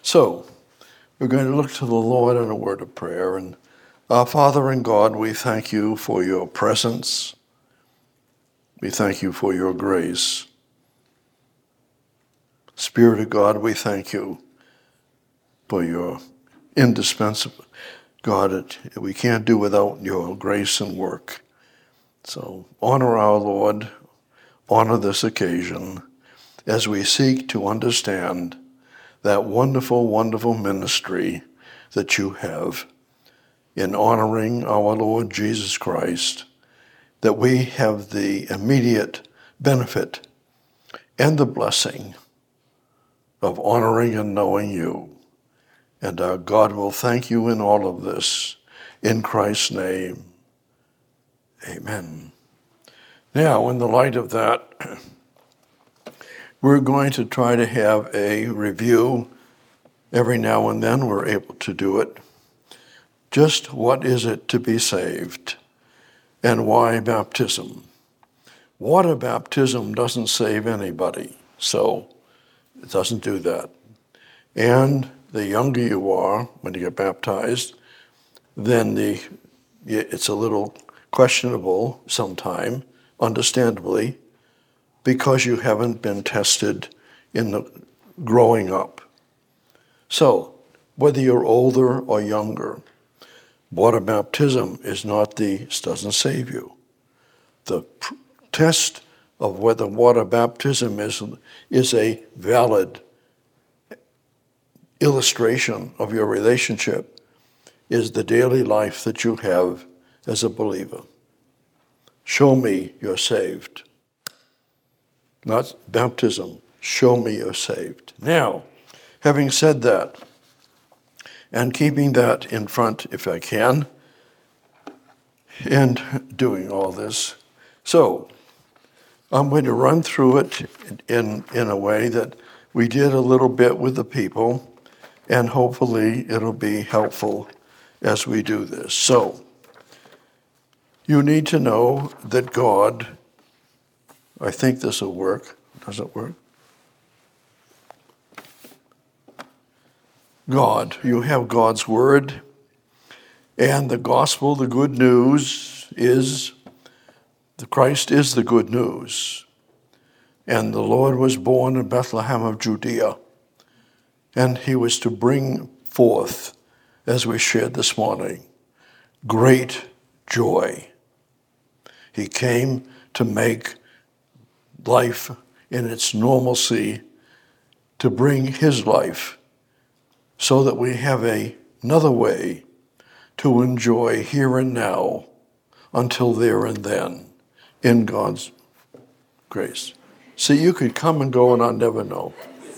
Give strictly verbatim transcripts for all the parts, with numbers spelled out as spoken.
So, we're going to look to the Lord in a word of prayer. And our Father and God, we thank you for your presence. We thank you for your grace. Spirit of God, we thank you for your indispensable, God, it, we can't do without your grace and work. So honor our Lord, honor this occasion as we seek to understand that wonderful, wonderful ministry that you have in honoring our Lord Jesus Christ, that we have the immediate benefit and the blessing of honoring and knowing you. And our God will thank you in all of this. In Christ's name, amen. Now, in the light of that, we're going to try to have a review. Every now and then we're able to do it. Just what is it to be saved? And why baptism? Water baptism doesn't save anybody, so it doesn't do that. And the younger you are when you get baptized, then the it's a little questionable sometime, understandably, because you haven't been tested in the growing up. So, whether you're older or younger, water baptism is not the doesn't save you. The pr- test of whether water baptism is is a valid illustration of your relationship is the daily life that you have as a believer. Show me you're saved. Not baptism. Show me you're saved. Now, having said that, and keeping that in front if I can, and doing all this, so I'm going to run through it in, in a way that we did a little bit with the people, and hopefully it'll be helpful as we do this. So, you need to know that God, I think this will work. Does it work? God, you have God's word, and the gospel, the good news is, the Christ is the good news. And the Lord was born in Bethlehem of Judea. And he was to bring forth, as we shared this morning, great joy. He came to make life in its normalcy, to bring his life, so that we have a, another way to enjoy here and now until there and then in God's grace. See, you could come and go and I'd never know.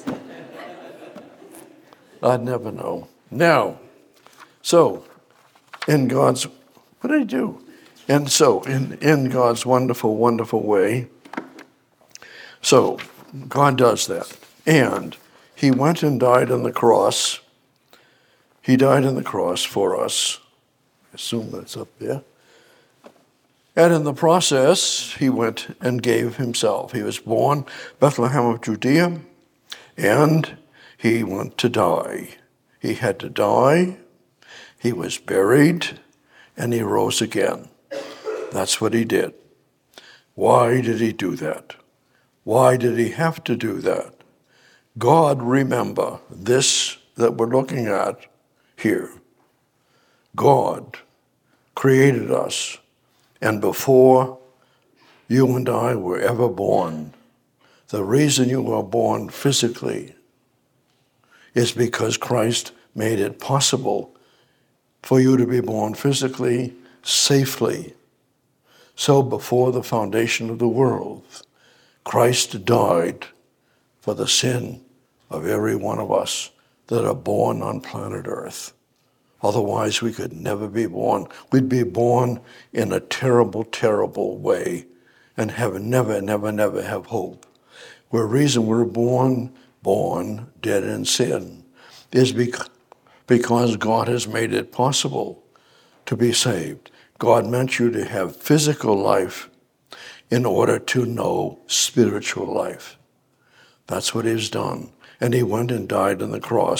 I'd never know. Now, so, in God's, what did he do? And so, in, in God's wonderful, wonderful way, so, God does that. And he went and died on the cross. He died on the cross for us. I assume that's up there. And in the process, he went and gave himself. He was born Bethlehem of Judea, and he went to die. He had to die, he was buried, and he rose again. That's what he did. Why did he do that? Why did he have to do that? God, remember, this that we're looking at here, God created us, and before you and I were ever born, the reason you were born physically is because Christ made it possible for you to be born physically, safely. So before the foundation of the world, Christ died for the sin of every one of us that are born on planet Earth. Otherwise, we could never be born. We'd be born in a terrible, terrible way and have never, never, never have hope. The reason we're born, born, dead in sin, is because God has made it possible to be saved. God meant you to have physical life in order to know spiritual life. That's what he's done. And he went and died on the cross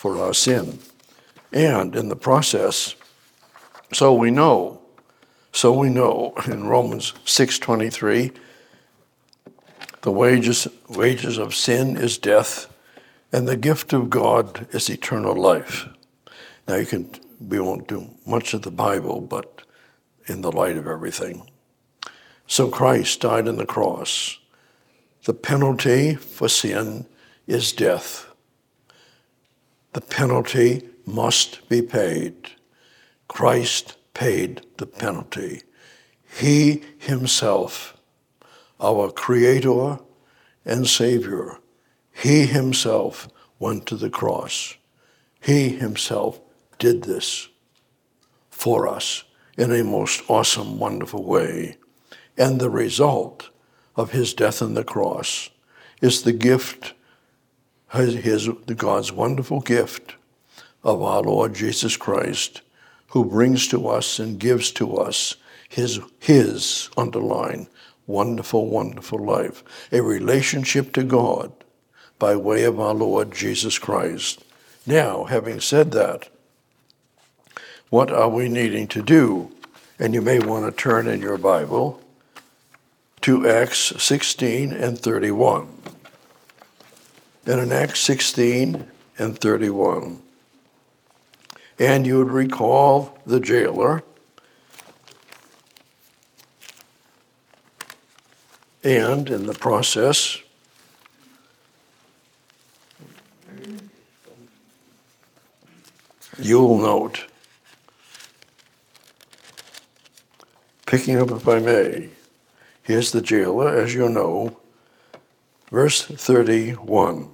for our sin. And in the process, so we know, so we know in Romans six twenty-three, the wages, wages of sin is death, and the gift of God is eternal life. Now you can, we won't do much of the Bible, but in the light of everything. So Christ died on the cross. The penalty for sin is death. The penalty must be paid. Christ paid the penalty. He himself, our Creator and Savior, he himself went to the cross. He himself did this for us in a most awesome, wonderful way. And the result of his death on the cross is the gift, his, his, God's wonderful gift of our Lord Jesus Christ, who brings to us and gives to us his, his, underline, wonderful, wonderful life, a relationship to God by way of our Lord Jesus Christ. Now, having said that, what are we needing to do? And you may want to turn in your Bible to Acts sixteen and thirty-one. And in Acts sixteen and thirty-one, and you would recall the jailer, and in the process, you'll note, picking up if I may, here's the jailer, as you know, verse thirty-one.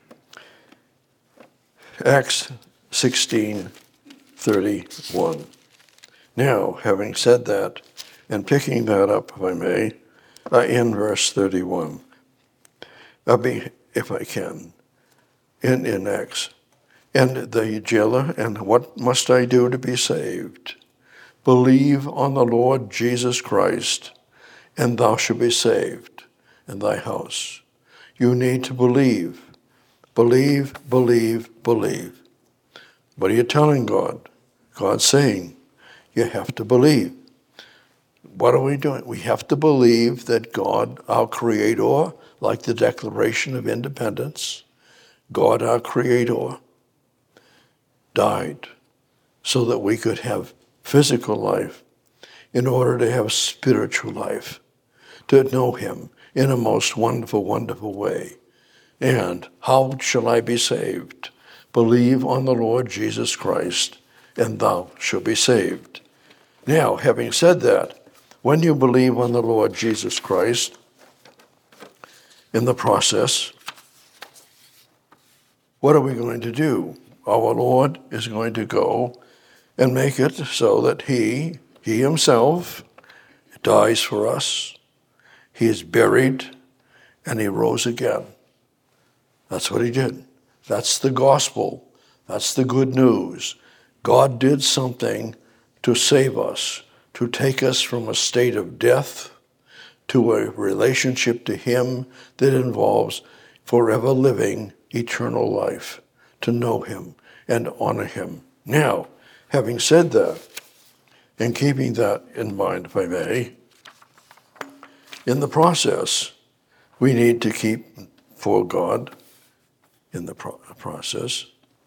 Acts sixteen, thirty-one. Now, having said that, and picking that up, if I may, uh, in verse thirty-one, I'll be, if I can, in, in Acts. And the jailer, and what must I do to be saved? Believe on the Lord Jesus Christ, and thou shalt be saved in thy house. You need to believe. Believe, believe, believe. What are you telling God? God's saying, you have to believe. What are we doing? We have to believe that God, our Creator, like the Declaration of Independence, God, our Creator, died so that we could have physical life in order to have spiritual life, to know him in a most wonderful, wonderful way. And how shall I be saved? Believe on the Lord Jesus Christ, and thou shalt be saved. Now, having said that, when you believe on the Lord Jesus Christ, in the process, what are we going to do? Our Lord is going to go and make it so that he, he himself, dies for us. He is buried, and he rose again. That's what he did. That's the gospel. That's the good news. God did something to save us, to take us from a state of death to a relationship to him that involves forever living eternal life, to know him and honor him. Now, having said that, and keeping that in mind, if I may, in the process, we need to keep for God in the pro- process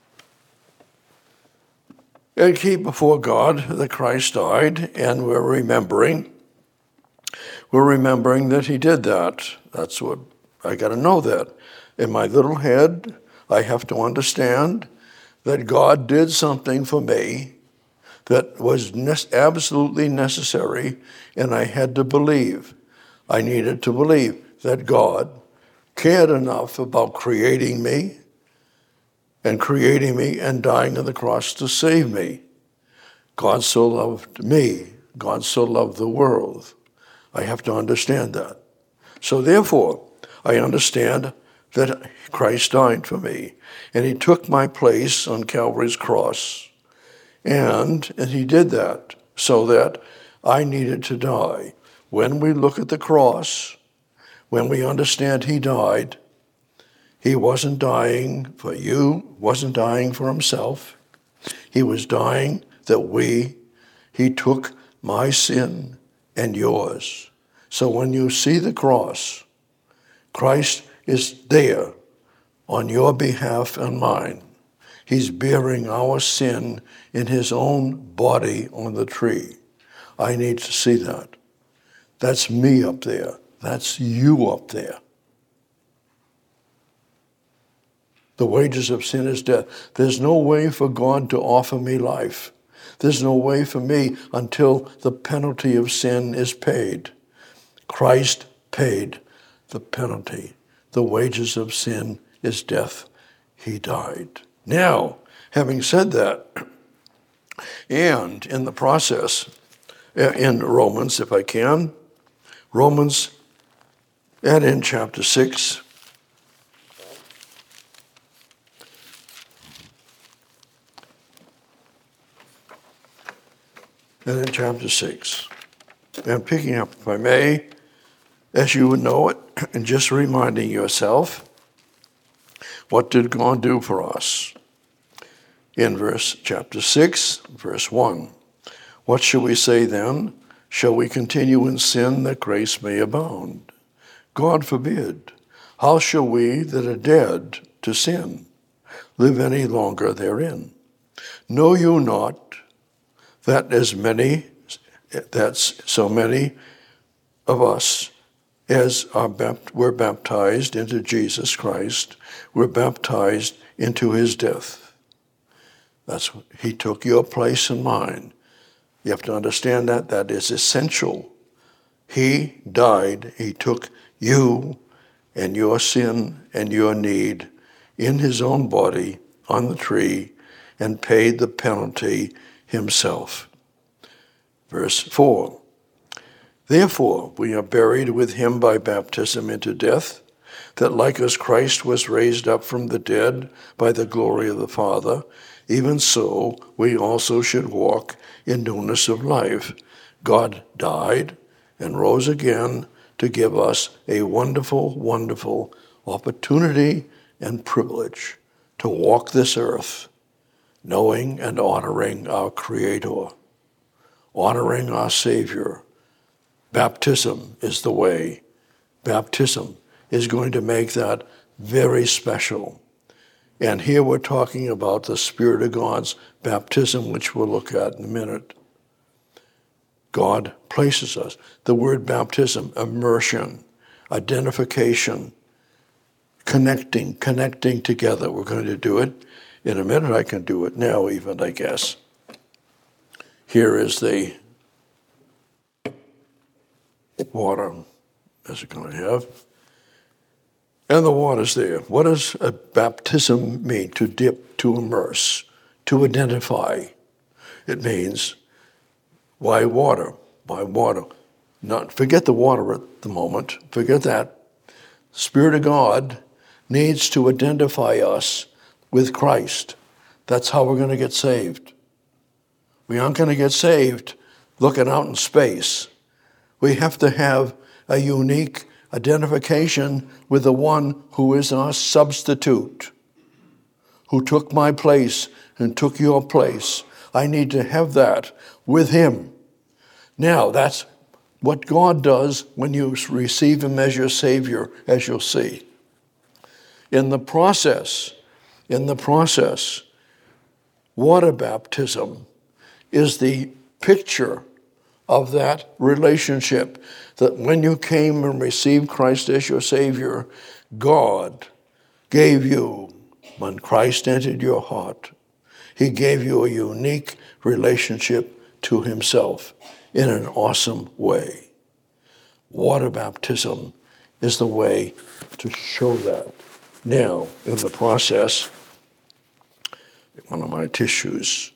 and keep before God that Christ died, and we're remembering, we're remembering that he did that. That's what, I got to know that. In my little head, I have to understand that God did something for me that was ne- absolutely necessary, and I had to believe. I needed to believe that God cared enough about creating me and creating me and dying on the cross to save me. God so loved me. God so loved the world. I have to understand that. So therefore, I understand that Christ died for me, and he took my place on Calvary's cross. And, and he did that so that I needed to die. When we look at the cross, when we understand he died, He wasn't dying for you, wasn't dying for himself. He was dying that we, he took my sin and yours. So when you see the cross, Christ is there on your behalf and mine. He's bearing our sin in his own body on the tree. I need to see that. That's me up there. That's you up there. The wages of sin is death. There's no way for God to offer me life. There's no way for me until the penalty of sin is paid. Christ paid the penalty. The wages of sin is death. He died. Now, having said that, and in the process, in Romans, if I can, Romans, and in chapter six, and in chapter six, and picking up, if I may, as you would know it, and just reminding yourself, what did God do for us? In verse chapter six, verse one, what shall we say then? Shall we continue in sin that grace may abound? God forbid. How shall we that are dead to sin live any longer therein? Know you not that as many, that's so many of us as are bapt- were baptized into Jesus Christ, were baptized into his death. That's he took your place and mine. You have to understand that. That is essential. He died. He took you and your sin and your need in his own body on the tree and paid the penalty himself. Verse four, therefore we are buried with him by baptism into death, that like as Christ was raised up from the dead by the glory of the Father, even so we also should walk in newness of life. God died and rose again to give us a wonderful, wonderful opportunity and privilege to walk this earth, knowing and honoring our Creator, honoring our Savior. Baptism is the way. Baptism is going to make that very special. And here we're talking about the Spirit of God's baptism, which we'll look at in a minute. God places us. The word baptism, immersion, identification, connecting, connecting together. We're going to do it in a minute. I can do it now even, I guess. Here is the water, as we're going to have. And the water's there. What does a baptism mean? To dip, to immerse, to identify. It means, why water? Why water? Not forget the water at the moment. Forget that. Spirit of God needs to identify us with Christ. That's how we're going to get saved. We aren't going to get saved looking out in space. We have to have a unique identification with the one who is our substitute, who took my place and took your place. I need to have that with him. Now, that's what God does when you receive him as your Savior, as you'll see. In the process, in the process, water baptism is the picture of that relationship, that when you came and received Christ as your Savior, God gave you, when Christ entered your heart, he gave you a unique relationship to himself in an awesome way. Water baptism is the way to show that. Now, in the process, one of my tissues,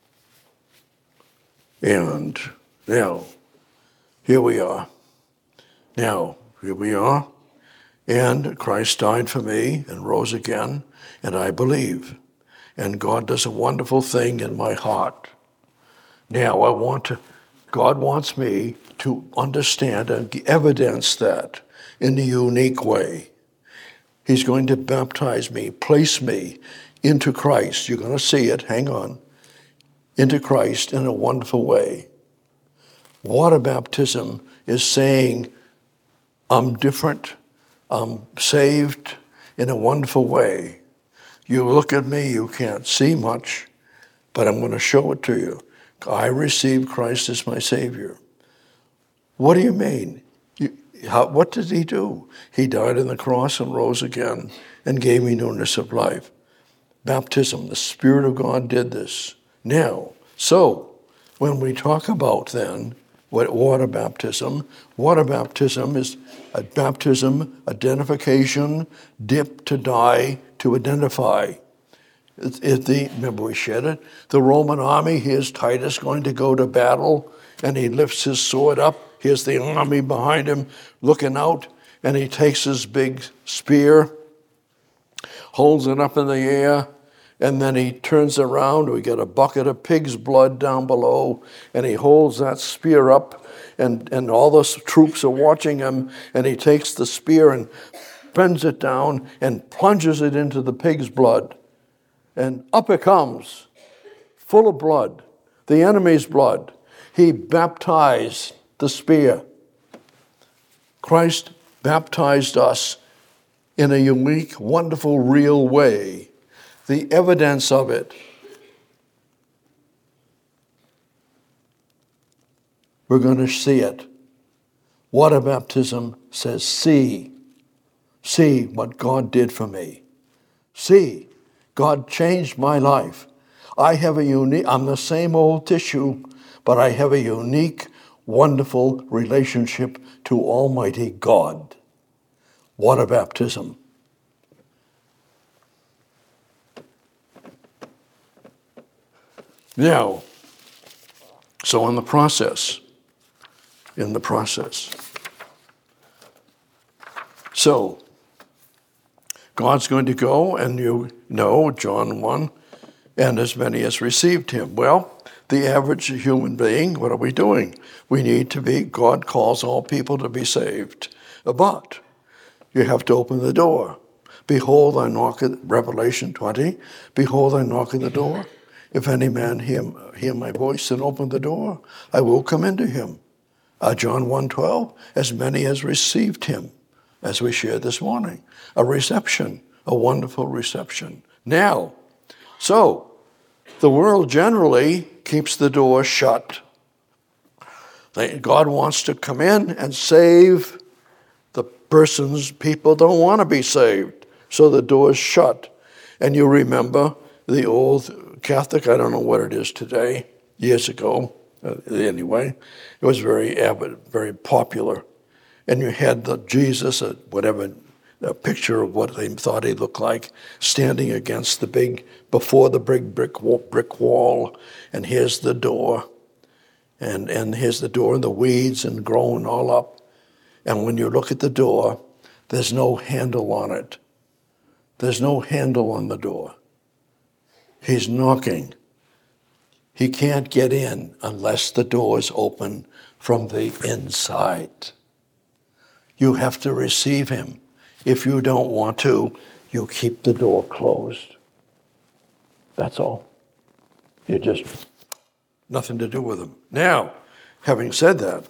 and now, here we are. Now, here we are. And Christ died for me and rose again, and I believe. And God does a wonderful thing in my heart. Now, I want to, God wants me to understand and evidence that in a unique way. He's going to baptize me, place me into Christ. You're going to see it, hang on, into Christ in a wonderful way. Water baptism is saying, I'm different, I'm saved in a wonderful way. You look at me, you can't see much, but I'm going to show it to you. I received Christ as my Savior. What do you mean? You, how, what did he do? He died on the cross and rose again and gave me newness of life. Baptism, the Spirit of God did this. Now, so when we talk about then what water baptism, water baptism is a baptism, identification, dip to die, to identify. It's, it's the, remember we shared it, the Roman army, here's Titus going to go to battle, and he lifts his sword up. Here's the army behind him looking out, and he takes his big spear, holds it up in the air, and then he turns around. We get a bucket of pig's blood down below, and he holds that spear up, and, and all the troops are watching him, and he takes the spear and bends it down and plunges it into the pig's blood. And up it comes, full of blood, the enemy's blood. He baptized the spear. Christ baptized us in a unique, wonderful, real way. The evidence of it. We're going to see it. Water baptism says, see. See what God did for me. See. God changed my life. I have a unique, I'm the same old tissue, but I have a unique, wonderful relationship to Almighty God. Water baptism. Now, so in the process, in the process. So, God's going to go, and you know, John one, and as many as received him. Well, the average human being, what are we doing? We need to be, God calls all people to be saved. But you have to open the door. Behold, I knock at, Revelation twenty, behold, I knock at the door. If any man hear, hear my voice and open the door, I will come into him. Uh, John one twelve, as many as received him, as we shared this morning. A reception, a wonderful reception. Now, so, the world generally keeps the door shut. God wants to come in and save the persons. People don't want to be saved, so the door is shut. And you remember the old Catholic, I don't know what it is today, years ago, uh, anyway, it was very avid, very popular. And you had the Jesus, uh, whatever, a picture of what they thought he looked like, standing against the big, before the big brick wall, brick wall, and here's the door, and, and here's the door, and the weeds and growing all up. And when you look at the door, there's no handle on it. There's no handle on the door. He's knocking. He can't get in unless the door is open from the inside. You have to receive him. If you don't want to, you keep the door closed. That's all. You just, nothing to do with him. Now, having said that,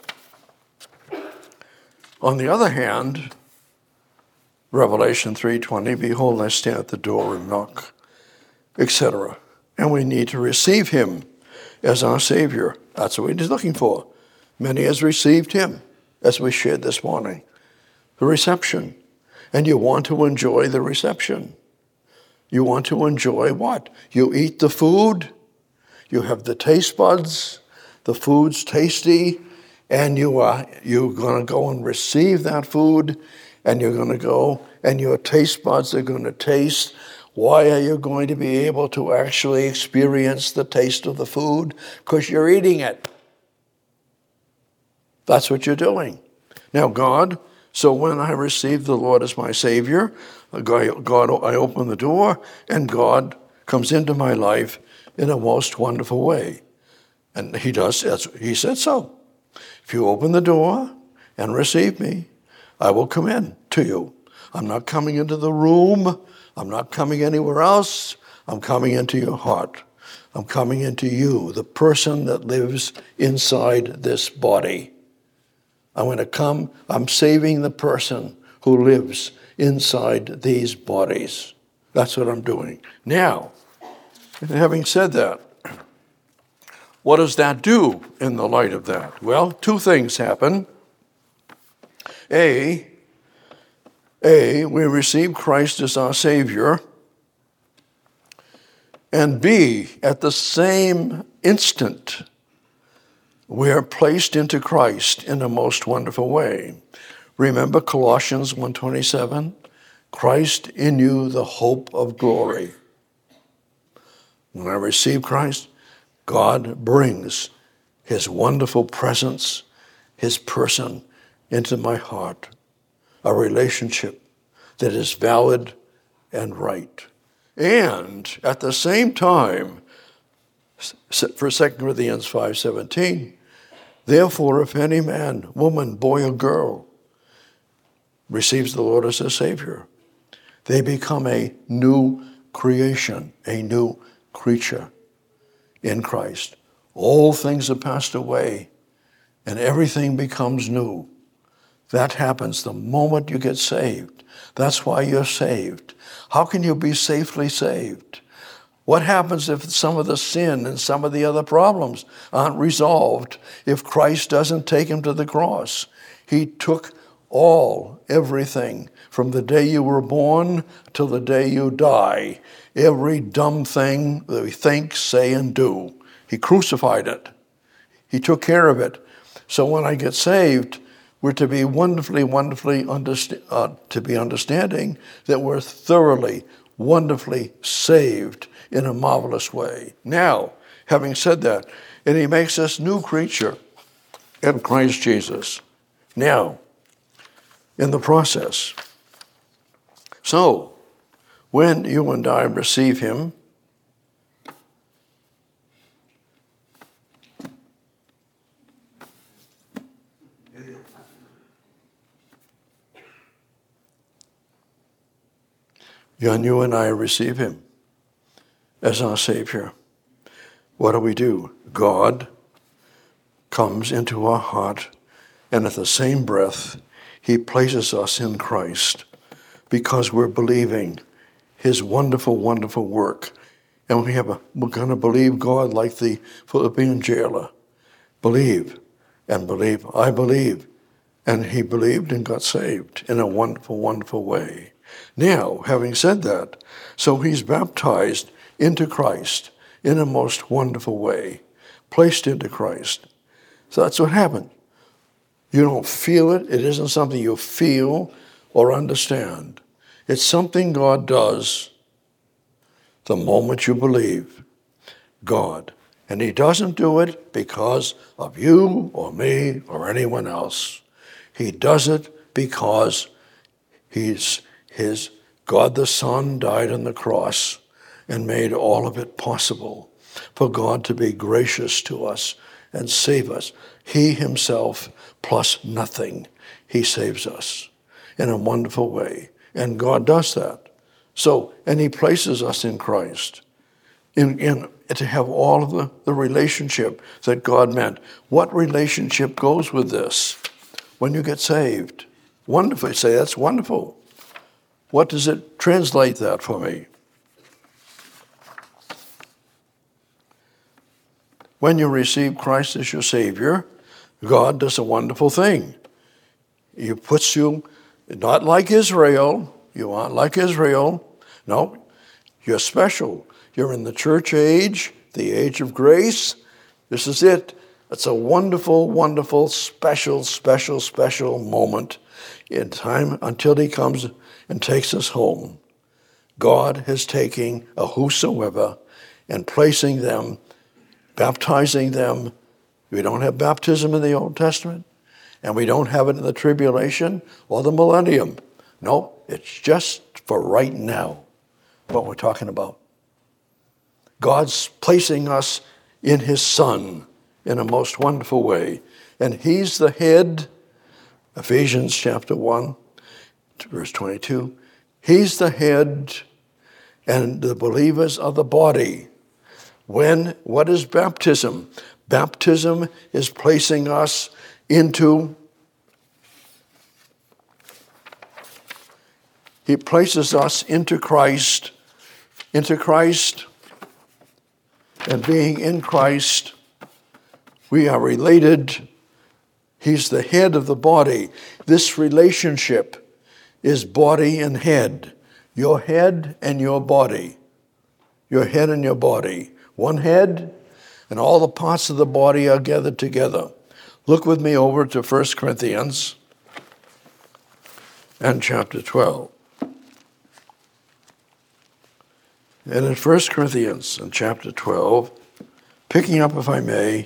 on the other hand, Revelation three twenty, behold, I stand at the door and knock, et cetera. And we need to receive him as our Savior. That's what he's looking for. Many has received him, as we shared this morning. The reception. And you want to enjoy the reception. You want to enjoy what? You eat the food, you have the taste buds, the food's tasty, and you are, you're going to go and receive that food, and you're going to go, and your taste buds are going to taste. Why are you going to be able to actually experience the taste of the food? Because you're eating it. That's what you're doing. Now, God, so when I receive the Lord as my Savior, God, God, I open the door, and God comes into my life in a most wonderful way. And he does, as he said so. If you open the door and receive me, I will come in to you. I'm not coming into the room. I'm not coming anywhere else. I'm coming into your heart. I'm coming into you, the person that lives inside this body. I'm going to come, I'm saving the person who lives inside these bodies. That's what I'm doing. Now, having said that, what does that do in the light of that? Well, two things happen. A, A, we receive Christ as our Savior. And B, at the same instant, we are placed into Christ in a most wonderful way. Remember Colossians one twenty-seven? Christ in you, the hope of glory. When I receive Christ, God brings his wonderful presence, his person into my heart, a relationship that is valid and right. And at the same time, for Second Corinthians five seventeen, therefore, if any man, woman, boy, or girl receives the Lord as a Savior, they become a new creation, a new creature in Christ. All things are passed away, and everything becomes new. That happens the moment you get saved. That's why you're saved. How can you be safely saved? What happens if some of the sin and some of the other problems aren't resolved if Christ doesn't take him to the cross? He took all, everything, from the day you were born till the day you die. Every dumb thing that we think, say, and do. He crucified it. He took care of it. So when I get saved, we're to be wonderfully, wonderfully, underst- uh, to be understanding that we're thoroughly, wonderfully saved in a marvelous way. Now, having said that, and he makes us new creature in Christ Jesus. Now, in the process. So, when you and I receive him, and you and I receive him as our Savior, what do we do? God comes into our heart, and at the same breath, he places us in Christ because we're believing his wonderful, wonderful work. And we have a, we're going to believe God like the Philippian jailer. Believe and believe. I believe. And he believed and got saved in a wonderful, wonderful way. Now, having said that, so he's baptized into Christ in a most wonderful way, placed into Christ. So that's what happened. You don't feel it. It isn't something you feel or understand. It's something God does the moment you believe God. And he doesn't do it because of you or me or anyone else. He does it because he's his God the Son died on the cross and made all of it possible for God to be gracious to us and save us. He himself plus nothing, he saves us in a wonderful way. And God does that. So, and he places us in Christ in, in to have all of the, the relationship that God meant. What relationship goes with this when you get saved? Wonderful. You say, that's wonderful. What does it translate that for me? When you receive Christ as your Savior, God does a wonderful thing. He puts you, not like Israel, you aren't like Israel. No, you're special. You're in the church age, the age of grace. This is it. It's a wonderful, wonderful, special, special, special moment in time until he comes and takes us home. God is taking a whosoever and placing them, baptizing them. We don't have baptism in the Old Testament, and we don't have it in the tribulation or the millennium. No, it's just for right now, what we're talking about. God's placing us in his Son in a most wonderful way. And he's the head, Ephesians chapter one, verse twenty-two, he's the head and the believers are the body. When, what is baptism? Baptism is placing us into, he places us into Christ, into Christ, and being in Christ, we are related. He's the head of the body. This relationship is body and head. Your head and your body. Your head and your body. One head, and all the parts of the body are gathered together. Look with me over to First Corinthians and chapter twelve. And in First Corinthians and chapter twelve, picking up, if I may,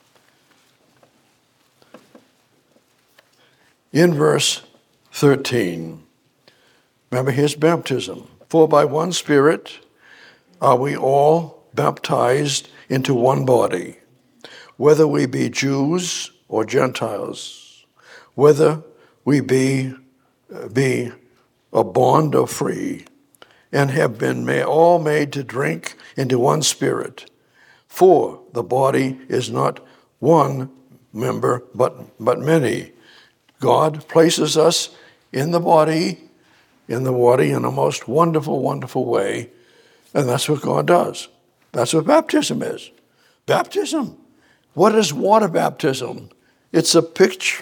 in verse thirteen. Remember, here's baptism. For by one Spirit are we all baptized into one body, whether we be Jews or Gentiles, whether we be, be a bond or free, and have been may, all made to drink into one Spirit. For the body is not one member, but, but many. God places us in the body, in the body in a most wonderful, wonderful way, and that's what God does. That's what baptism is. Baptism. What is water baptism? It's a picture.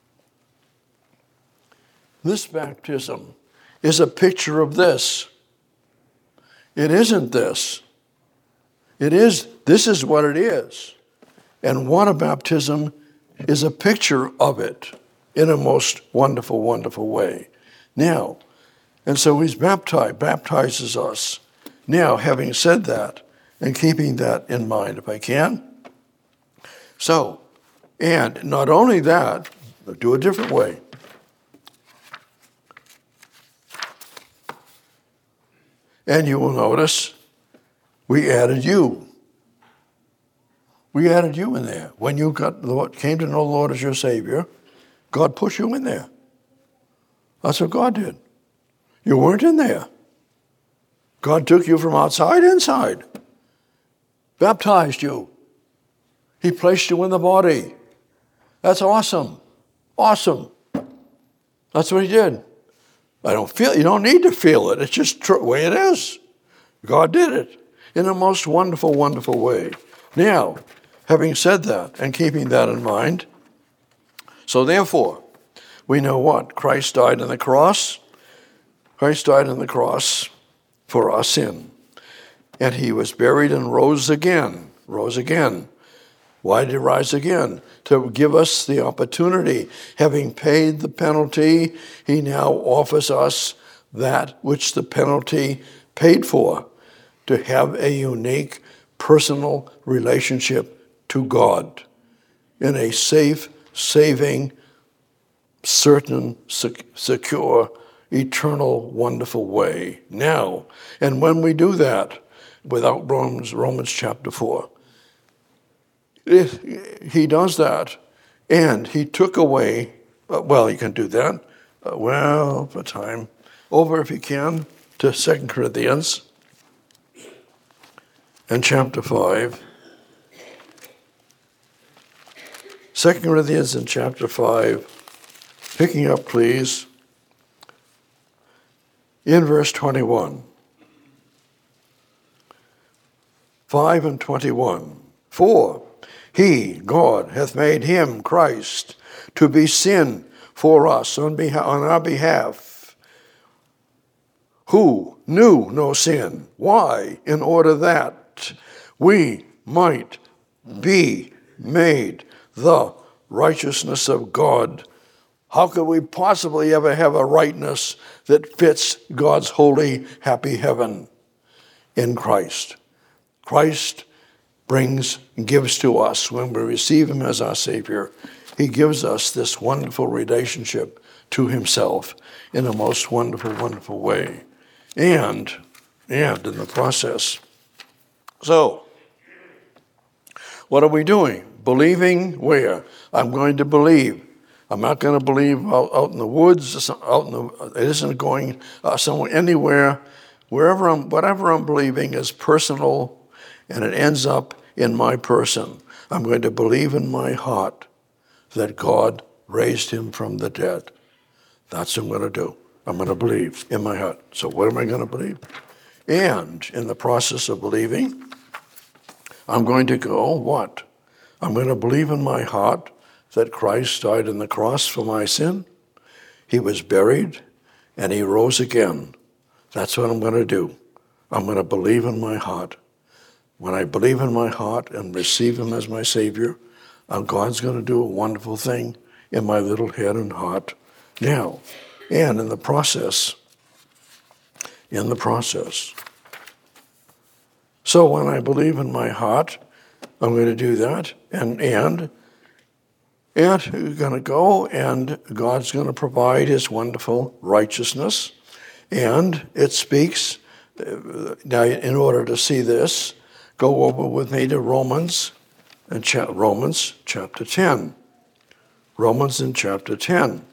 This baptism is a picture of this. It isn't this. It is, this is what it is. And water baptism is a picture of it in a most wonderful, wonderful way. Now, and so he's baptized, baptizes us. Now, having said that, and keeping that in mind, if I can. So, and not only that, but do a different way. And you will notice we added you. We added you in there. When you got Lord, came to know the Lord as your Savior, God put you in there. That's what God did. You weren't in there. God took you from outside inside. Baptized you. He placed you in the body. That's awesome. Awesome. That's what he did. I don't feel, you don't need to feel it. It's just the way it is. God did it in a most wonderful, wonderful way. Now, having said that and keeping that in mind, so therefore, we know what? Christ died on the cross. Christ died on the cross for our sin. And he was buried and rose again. Rose again. Why did he rise again? To give us the opportunity. Having paid the penalty, he now offers us that which the penalty paid for. To have a unique personal relationship to God in a safe, saving, certain, secure, eternal, wonderful way. Now, and when we do that, without Romans, Romans chapter four, it, he does that, and he took away, uh, well, he can do that, uh, well, for time, over if you can, to Second Corinthians, and chapter five. Second Corinthians in chapter five, picking up, please, in verse twenty-one. five and twenty-one. For he, God, hath made him, Christ, to be sin for us on, behalf, on our behalf, who knew no sin. Why? In order that we might be made the righteousness of God. How could we possibly ever have a rightness that fits God's holy, happy heaven? In Christ. Christ brings and gives to us, when we receive him as our Savior, he gives us this wonderful relationship to himself in a most wonderful, wonderful way. And, and in the process. So, what are we doing? Believing where? I'm going to believe. I'm not going to believe out, out in the woods, out in the, it isn't going uh, somewhere, anywhere. Wherever I'm, whatever I'm believing is personal, and it ends up in my person. I'm going to believe in my heart that God raised him from the dead. That's what I'm going to do. I'm going to believe in my heart. So what am I going to believe? And in the process of believing, I'm going to go, what? I'm going to believe in my heart that Christ died on the cross for my sin. He was buried, and he rose again. That's what I'm going to do. I'm going to believe in my heart. When I believe in my heart and receive him as my Savior, uh, God's going to do a wonderful thing in my little head and heart now. And in the process, in the process. So when I believe in my heart, I'm going to do that, and and and we're going to go, and God's going to provide his wonderful righteousness. And it speaks, now in order to see this, go over with me to Romans, and cha- Romans chapter ten. Romans in chapter ten.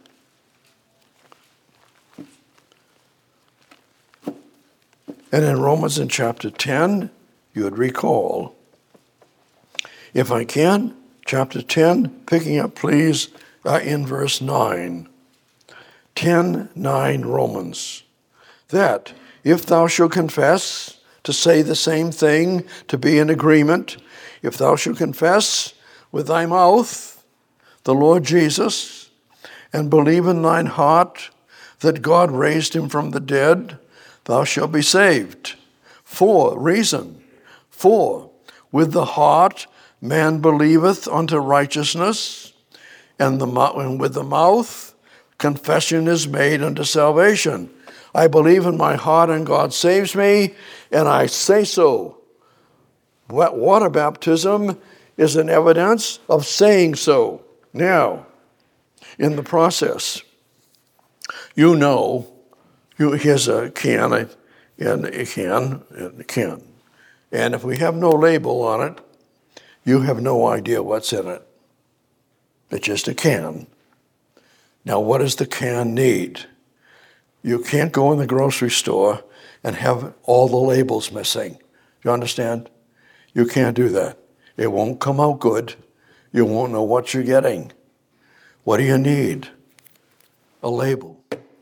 And in Romans in chapter ten, you would recall, if I can, chapter ten, picking up please uh, in verse nine. ten nine Romans. That if thou shalt confess, to say the same thing, to be in agreement, if thou shalt confess with thy mouth the Lord Jesus, and believe in thine heart that God raised him from the dead, thou shalt be saved. For, reason, for with the heart man believeth unto righteousness, and, the, and with the mouth confession is made unto salvation. I believe in my heart and God saves me, and I say so. Water baptism is an evidence of saying so. Now, in the process, you know, you, here's a can, and a can, and a can. And if we have no label on it, you have no idea what's in it. It's just a can. Now, what does the can need? You can't go in the grocery store and have all the labels missing. You understand? You can't do that. It won't come out good. You won't know what you're getting. What do you need? A label.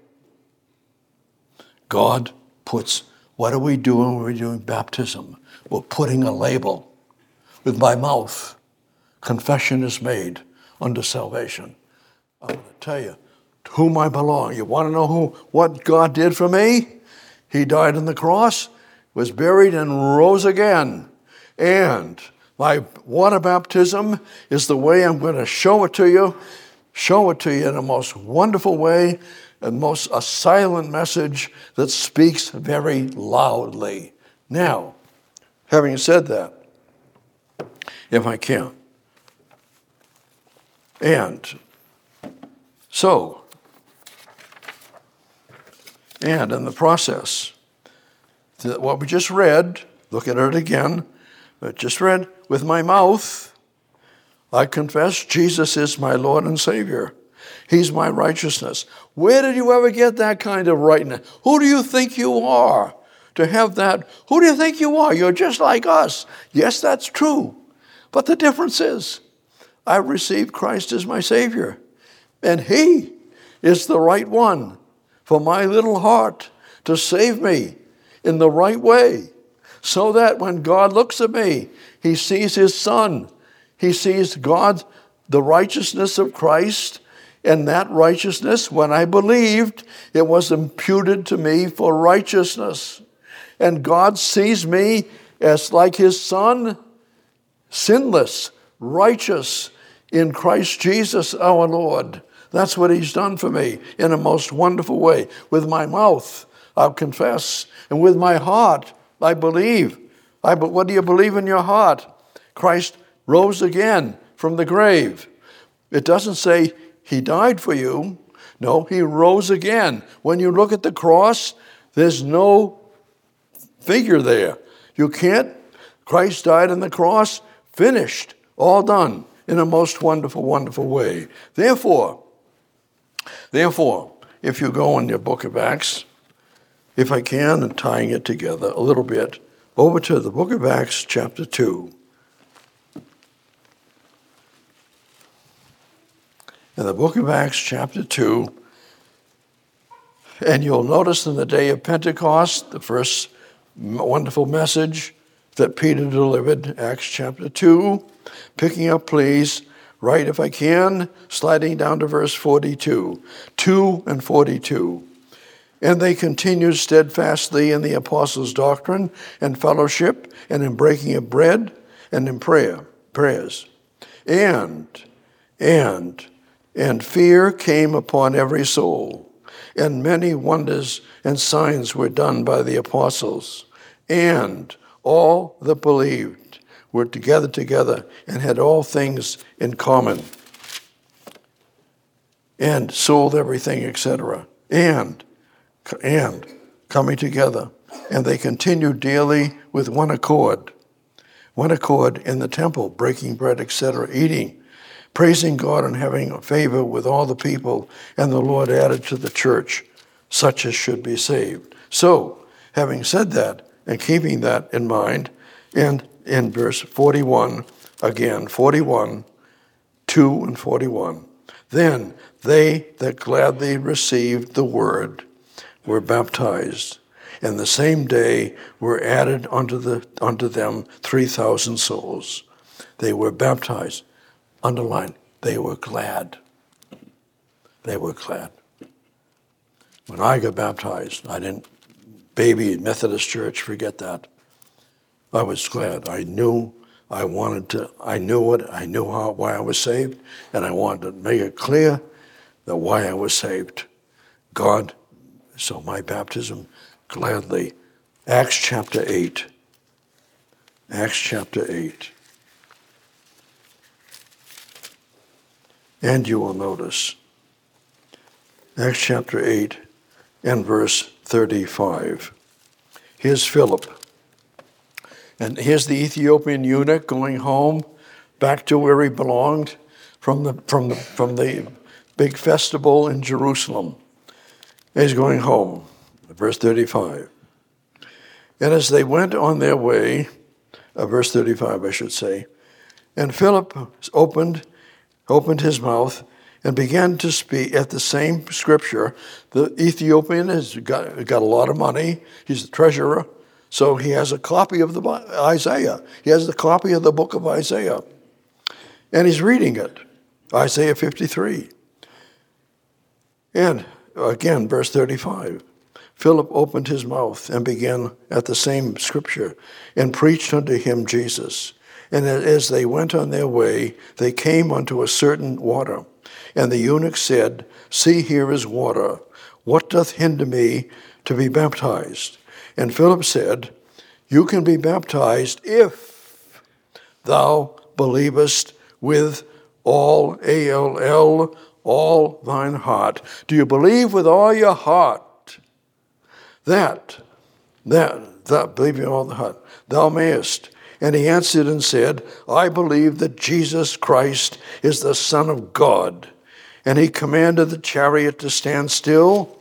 God puts, what are we doing when we're doing baptism? We're putting a label. With my mouth, confession is made unto salvation. I'm going to tell you, to whom I belong. You want to know who what God did for me? He died on the cross, was buried, and rose again. And my water baptism is the way I'm going to show it to you, show it to you in a most wonderful way, and most a silent message that speaks very loudly. Now, having said that, if I can. And so, and in the process, what we just read, look at it again, I just read, with my mouth, I confess Jesus is my Lord and Savior. He's my righteousness. Where did you ever get that kind of rightness? Who do you think you are to have that? Who do you think you are? You're just like us. Yes, that's true. But the difference is, I've received Christ as my Savior, and he is the right one for my little heart to save me in the right way, so that when God looks at me, he sees his Son. He sees God, the righteousness of Christ, and that righteousness, when I believed, it was imputed to me for righteousness. And God sees me as like his Son, sinless, righteous in Christ Jesus our Lord. That's what he's done for me in a most wonderful way. With my mouth, I'll confess, and with my heart, I believe. I, but what do you believe in your heart? Christ rose again from the grave. It doesn't say he died for you. No, he rose again. When you look at the cross, there's no figure there. You can't. Christ died on the cross, finished, all done, in a most wonderful, wonderful way. Therefore, Therefore, if you go in your book of Acts, if I can, and tying it together a little bit, over to the book of Acts, chapter two. In the book of Acts, chapter two, and you'll notice in the day of Pentecost, the first wonderful message that Peter delivered, Acts chapter two, picking up, please, right if I can, sliding down to verse forty-two, two and forty-two. And they continued steadfastly in the apostles' doctrine and fellowship and in breaking of bread and in prayer, prayers. And, and, and fear came upon every soul, and many wonders and signs were done by the apostles. And all that believed were together together and had all things in common, and sold everything, et cetera. And, and coming together, and they continued daily with one accord, one accord in the temple, breaking bread, et cetera, eating, praising God and having favor with all the people, and the Lord added to the church such as should be saved. So, having said that, and keeping that in mind, and in verse forty-one, again, forty-one, two and forty-one, then they that gladly received the word were baptized, and the same day were added unto, the, unto them three thousand souls. They were baptized. Underline, they were glad. They were glad. When I got baptized, I didn't, baby Methodist church, forget that. I was glad. I knew I wanted to, I knew it, I knew how, why I was saved, and I wanted to make it clear that why I was saved. God, so my baptism, gladly. Acts chapter eight. Acts chapter eight. And you will notice, Acts chapter eight and verse thirty-five. Here's Philip. And here's the Ethiopian eunuch going home back to where he belonged from the from the from the big festival in Jerusalem. He's going home. Verse thirty-five. And as they went on their way, uh, verse thirty-five, I should say, and Philip opened opened his mouth and began to speak at the same scripture. The Ethiopian has got, got a lot of money. He's the treasurer. So he has a copy of the Isaiah. He has the copy of the book of Isaiah. And he's reading it. Isaiah fifty-three. And again, verse thirty-five. Philip opened his mouth and began at the same scripture and preached unto him Jesus. And as they went on their way, they came unto a certain water. And the eunuch said, See, here is water. What doth hinder me to be baptized? And Philip said, You can be baptized if thou believest with all, A L L, all thine heart. Do you believe with all your heart that, that, that, believe with all the heart, thou mayest? And he answered and said, I believe that Jesus Christ is the Son of God. And he commanded the chariot to stand still,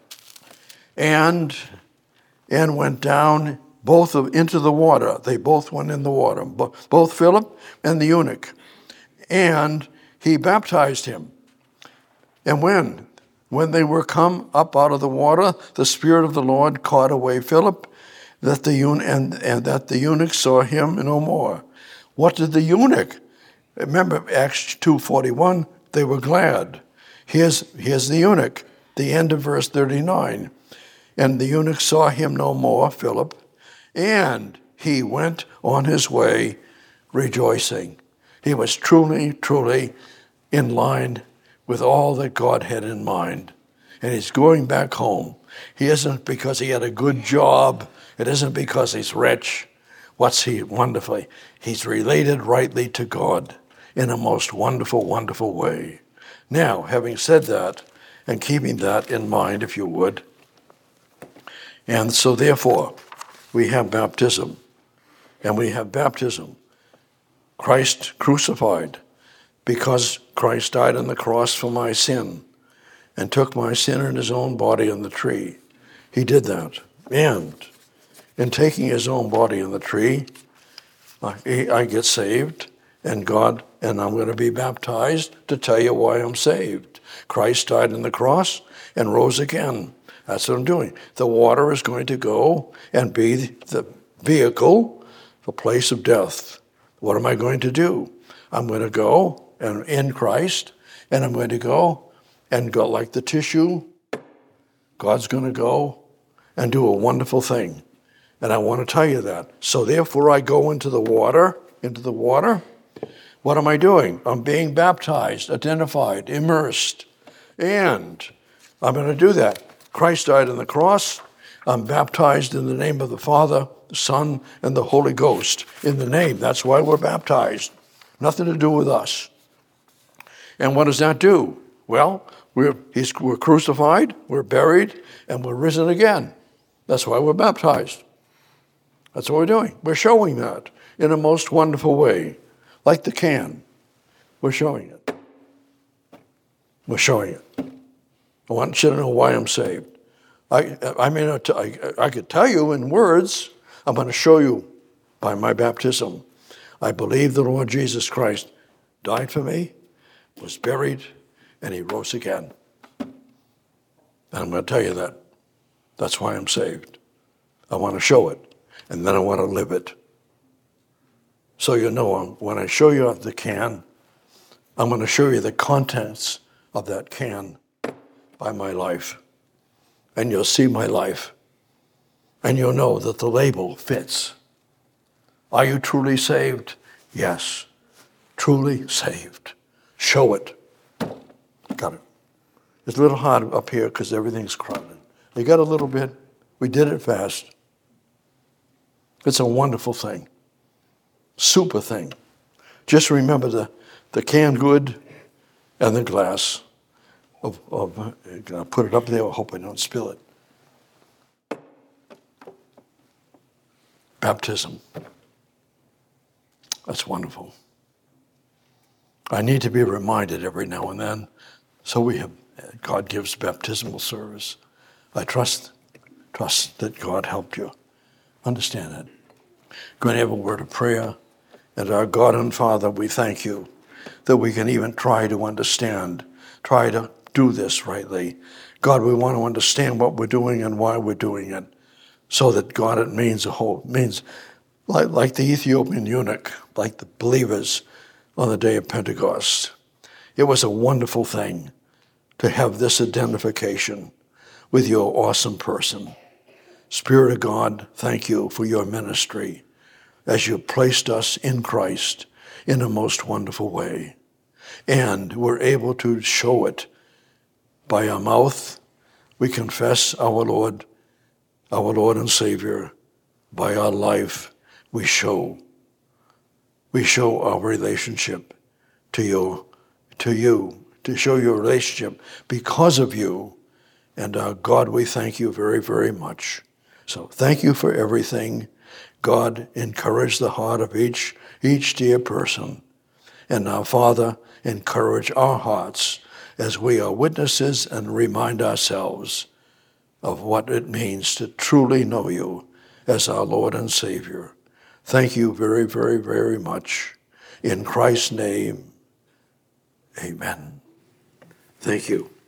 and and went down both of, into the water. They both went in the water, both Philip and the eunuch. And he baptized him. And when? When they were come up out of the water, the Spirit of the Lord caught away Philip, that the eunuch, and, and that the eunuch saw him no more. What did the eunuch? Remember Acts two forty-one, they were glad. Here's, here's the eunuch, the end of verse thirty-nine. And the eunuch saw him no more, Philip, and he went on his way rejoicing. He was truly, truly in line with all that God had in mind. And he's going back home. He isn't because he had a good job. It isn't because he's rich. What's he wonderfully? He's related rightly to God in a most wonderful, wonderful way. Now, having said that, and keeping that in mind, if you would, and so therefore, we have baptism, and we have baptism, Christ crucified, because Christ died on the cross for my sin. and took my sin in his own body on the tree. He did that. And in taking his own body on the tree, I, I get saved, and God, and I'm going to be baptized to tell you why I'm saved. Christ died on the cross and rose again. That's what I'm doing. The water is going to go and be the vehicle, the place of death. What am I going to do? I'm going to go and in Christ, and I'm going to go and go like the tissue. God's going to go and do a wonderful thing. And I want to tell you that. So therefore I go into the water, into the water. What am I doing? I'm being baptized, identified, immersed. And I'm going to do that. Christ died on the cross. I'm baptized in the name of the Father, the Son, and the Holy Ghost. In the name. That's why we're baptized. Nothing to do with us. And what does that do? Well, we're, he's, we're crucified, we're buried, and we're risen again. That's why we're baptized. That's what we're doing. We're showing that in a most wonderful way. Like the can. We're showing it. We're showing it. I want you to know why I'm saved. I, I may not, t- I, I could tell you in words. I'm going to show you by my baptism. I believe the Lord Jesus Christ died for me, was buried, and he rose again. And I'm going to tell you that. That's why I'm saved. I want to show it, and then I want to live it. So you know, when I show you the can, I'm going to show you the contents of that can by my life. And you'll see my life. And you'll know that the label fits. Are you truly saved? Yes. Truly saved. Show it. Got it. It's a little hard up here because everything's crowded. You got a little bit. We did it fast. It's a wonderful thing. Super thing. Just remember the, the canned good and the glass. Of, of, I'll put it up there. I hope I don't spill it. Baptism. That's wonderful. I need to be reminded every now and then. So we have, God gives baptismal service. I trust, trust that God helped you. Understand that. Going to have a word of prayer. And our God and Father, we thank you that we can even try to understand, try to do this rightly. God, we want to understand what we're doing and why we're doing it, so that, God, it means a whole, means like, like the Ethiopian eunuch, like the believers on the day of Pentecost. It was a wonderful thing to have this identification with your awesome person. Spirit of God, thank you for your ministry as you placed us in Christ in a most wonderful way. And we're able to show it by our mouth. We confess our Lord, our Lord and Savior. By our life, we show. We show our relationship to you, to you, to show your relationship because of you. And our God, we thank you very, very much. So thank you for everything. God, encourage the heart of each, each dear person. And now, Father, encourage our hearts as we are witnesses and remind ourselves of what it means to truly know you as our Lord and Savior. Thank you very, very, very much. In Christ's name, amen. Thank you.